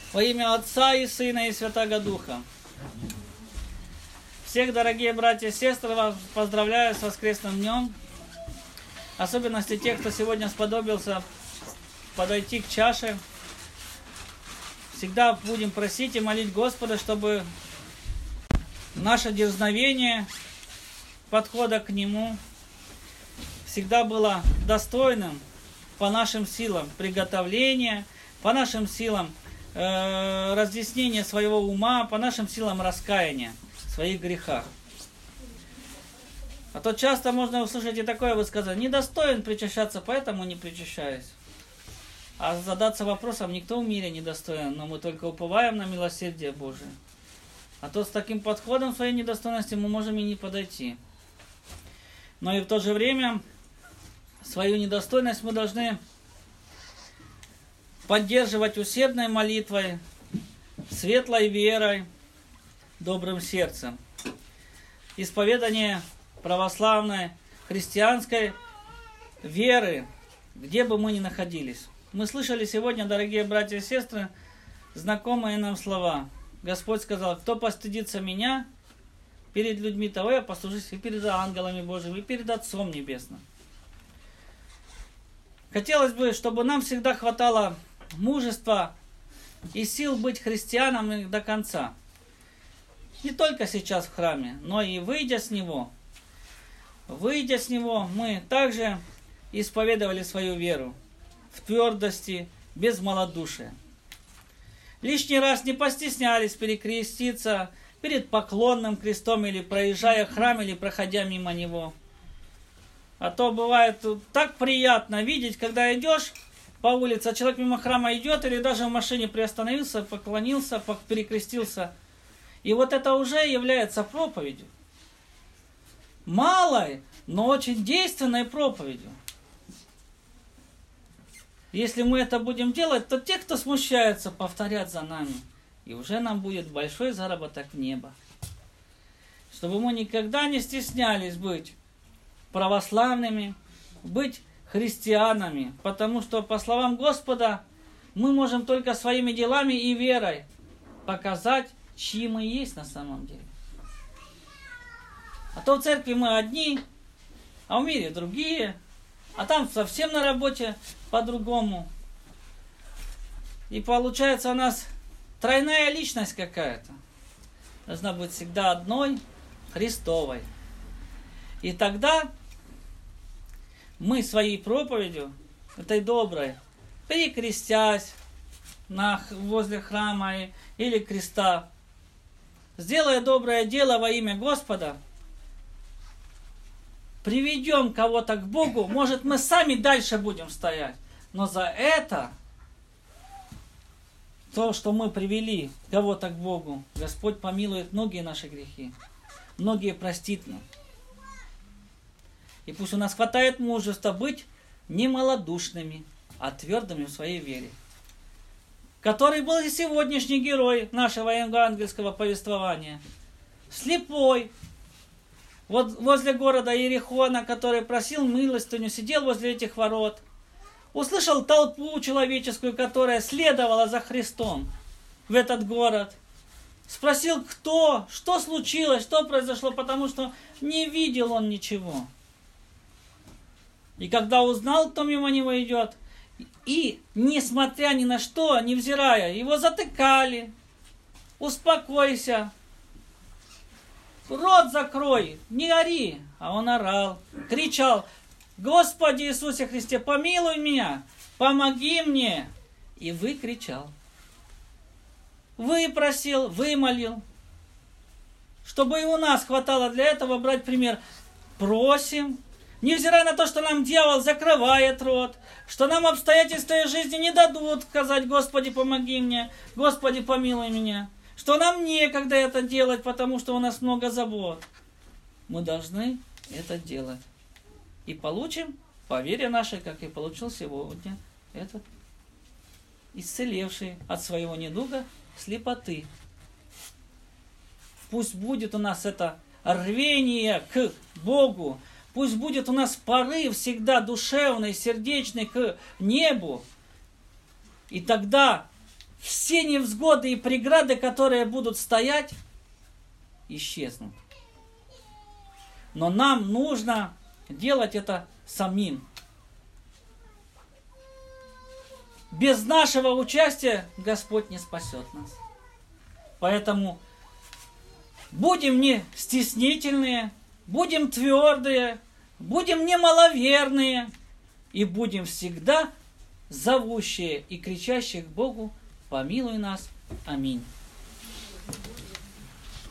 Во имя Отца и Сына и Святаго Духа. Всех, дорогие братья и сестры, вас поздравляю с воскресным днем. Особенности тех, кто сегодня сподобился подойти к чаше. Всегда будем просить и молить Господа, чтобы наше дерзновение подхода к Нему всегда было достойным по нашим силам приготовления, по нашим силам разъяснения своего ума, по нашим силам раскаяния в своих грехах. А то часто можно услышать и такое высказывание: недостоин причащаться, поэтому не причащаюсь. А задаться вопросом: никто в мире не достоин, но мы только уповаем на милосердие Божие. А то с таким подходом своей недостойности мы можем и не подойти. Но и в то же время свою недостойность мы должны поддерживать усердной молитвой, светлой верой, добрым сердцем. Исповедание православной, христианской веры, где бы мы ни находились. Мы слышали сегодня, дорогие братья и сестры, знакомые нам слова. Господь сказал: кто постыдится меня перед людьми, того я послужусь и перед ангелами Божьими, и перед Отцом Небесным. Хотелось бы, чтобы нам всегда хватало мужества и сил быть христианами до конца. Не только сейчас в храме, но и выйдя с него, мы также исповедовали свою веру в твердости, без малодушия. Лишний раз не постеснялись перекреститься перед поклонным крестом, или проезжая храм, или проходя мимо него. А то бывает так приятно видеть, когда идешь по улице, а человек мимо храма идет, или даже в машине приостановился, поклонился, перекрестился. И вот это уже является проповедью. Малой, но очень действенной проповедью. Если мы это будем делать, то те, кто смущается, повторят за нами. И уже нам будет большой заработок в небо. Чтобы мы никогда не стеснялись быть православными, быть христианами. Потому что, по словам Господа, мы можем только своими делами и верой показать, чьи мы есть на самом деле. А то в церкви мы одни, а в мире другие, а там совсем на работе по-другому. И получается у нас тройная личность какая-то. Должна быть всегда одной, Христовой. И тогда мы своей проповедью, этой доброй, перекрестясь возле храма или креста, сделая доброе дело во имя Господа, приведем кого-то к Богу. Может, мы сами дальше будем стоять, но за это, то, что мы привели кого-то к Богу, Господь помилует многие наши грехи, многие простит нам. И пусть у нас хватает мужества быть не малодушными, а твердыми в своей вере. Который был и сегодняшний герой нашего евангельского повествования. Слепой. Вот возле города Иерихона, который просил милостыню, сидел возле этих ворот. Услышал толпу человеческую, которая следовала за Христом в этот город. Спросил, кто, что случилось, что произошло, потому что не видел он ничего. И когда узнал, кто мимо него идет, и, несмотря ни на что, невзирая, его затыкали. Успокойся. Рот закрой, не ори. А он орал, кричал: Господи Иисусе Христе, помилуй меня, помоги мне. И выкричал. Выпросил, вымолил. Чтобы и у нас хватало для этого брать пример. Просим. Невзирая на то, что нам дьявол закрывает рот, что нам обстоятельства жизни не дадут сказать: Господи, помоги мне, Господи, помилуй меня, что нам некогда это делать, потому что у нас много забот. Мы должны это делать. И получим по вере нашей, как и получил сегодня этот исцелевший от своего недуга слепоты. Пусть будет у нас это рвение к Богу, пусть будет у нас порыв всегда душевный, сердечный к небу. И тогда все невзгоды и преграды, которые будут стоять, исчезнут. Но нам нужно делать это самим. Без нашего участия Господь не спасет нас. Поэтому будем не стеснительные, будем твердые, будем не маловерные и будем всегда зовущие и кричащие к Богу: помилуй нас. Аминь.